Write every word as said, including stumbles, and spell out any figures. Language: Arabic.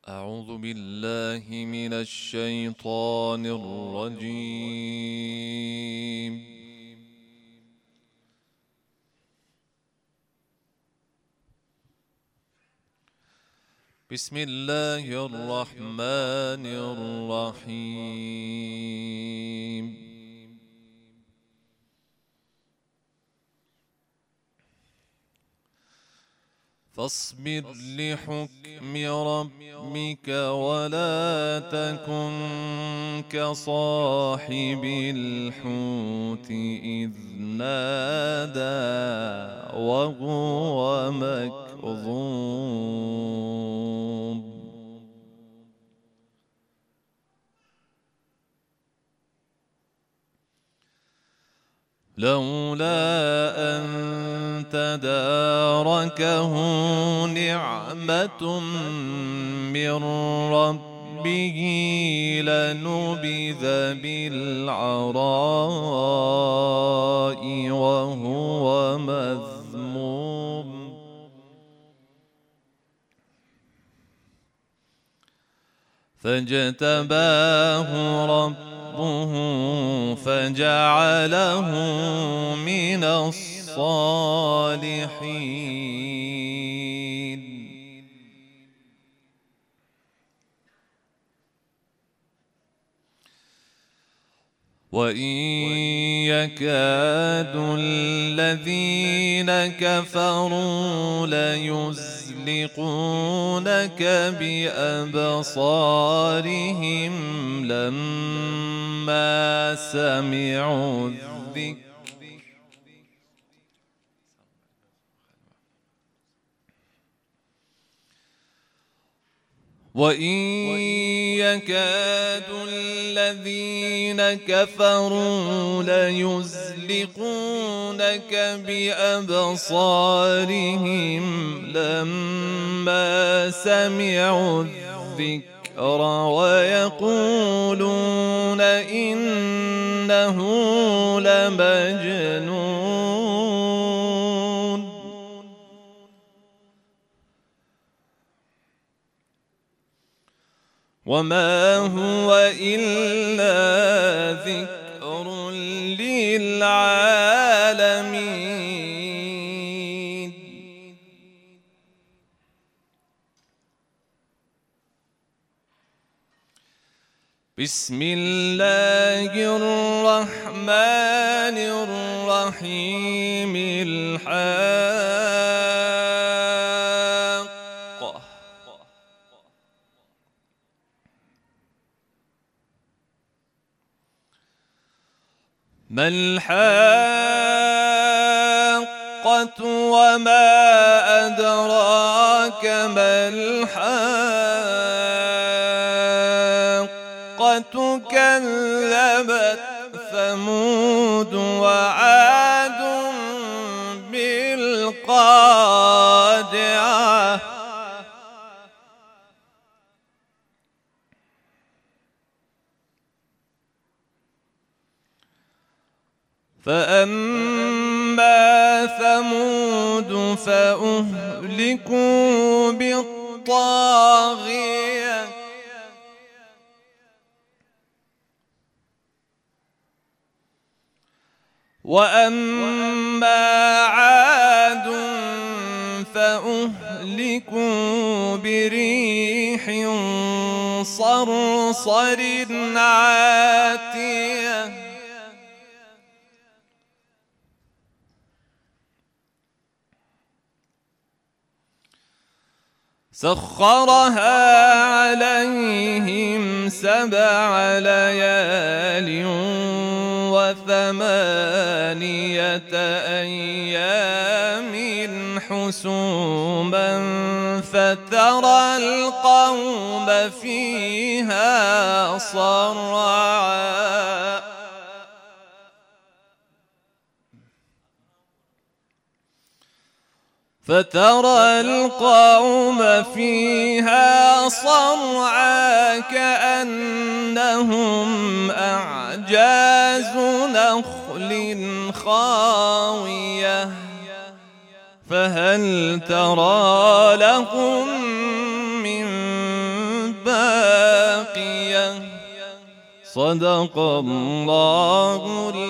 أعوذ بالله من الشيطان الرجيم. بسم الله الرحمن الرحيم. فاصبر لحكم ربك ولا تكن كصاحب الحوت إذ نادى وهو مكظوم. لولا أن تداركه نعمة من ربه لنبذ بالعراء وهو مذموم. فاجتباه ربه فجعله من الصالحين. وإن يكاد الذين كفروا ليزلقونك بأبصارهم لما سمعوا الذكر وإن يكاد الذين كفروا ليزلقونك بأبصارهم لما سمعوا الذكر ويقولون إنه لمجنون. وما هو إلا ذكر للعالمين. بسم الله الرحمن الرحيم. الحاقة. ما الحاقة وما أدراك ما الحاقة. كذبت ثمود وعاد بالقارعة. فأما ثمود فأهلكوا بالطاغية. وأما عاد فأهلكوا بريح صرصر عاتية. سخرها عليهم سبع ليال وثمانية أيام حسوما فترى القوم فيها صرعا. فترى القوم فيها صرعا كأنهم أعجاز نخل خاوية. فهل ترى لهم من صدق الله